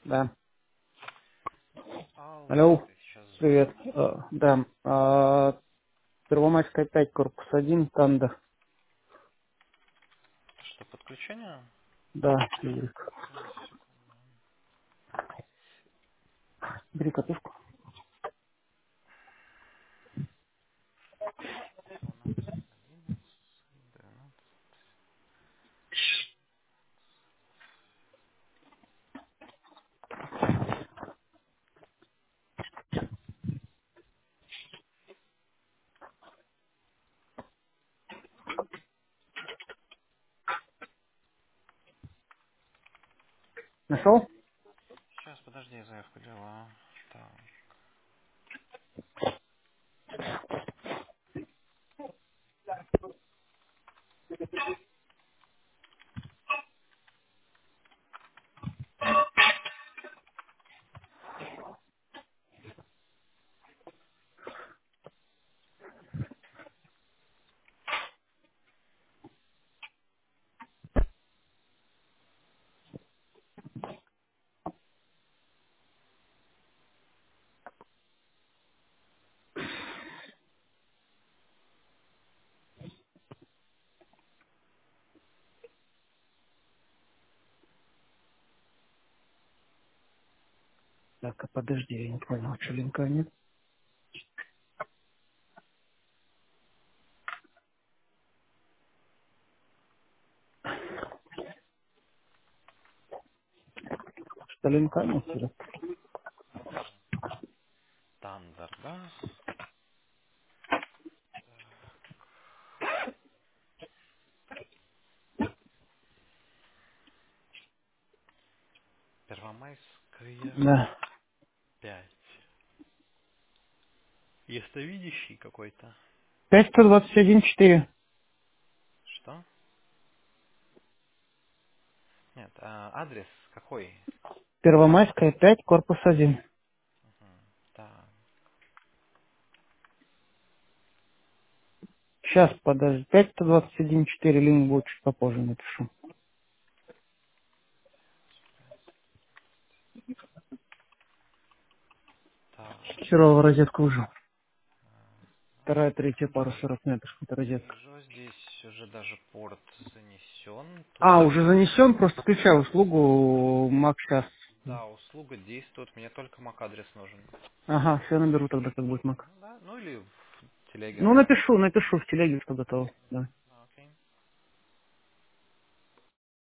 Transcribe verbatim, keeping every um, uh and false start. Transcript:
Да. Алло, Алло. ты сейчас Привет. звонил. Э, Да. А, Первомайская пять, корпус один, Тандер. Что, подключение? Да, Юрик. Одну секунду. Бери катушку. двенадцать, одиннадцать, двенадцать. Нашел? Сейчас, подожди, я заявку делаю. Так. Так, а подожди, я не понял, что линка нет. Что линка нет? Юрик? Тандер, да? Первомайская Да. пять. Ясновидящий какой-то. пять сто двадцать один четыре. Что? Нет, а, адрес какой? Первомайская пять, корпус один. Мгм. Так, Сейчас, подожди. пять сто двадцать один четыре, линк будет чуть попозже напишу. так. Херово розетку уже. Вторая, третья пара сорок метров. Это розетка. Вижу, здесь уже даже порт занесен. Тут А, уже даже... занесен, просто включаю услугу Мак сейчас. Да, услуга действует. Мне только мак-адрес нужен. Ага, все наберу тогда, как будет Мак. Ну да, ну или в телеге Ну, оставлю. напишу, напишу в телеге, что готово. Да.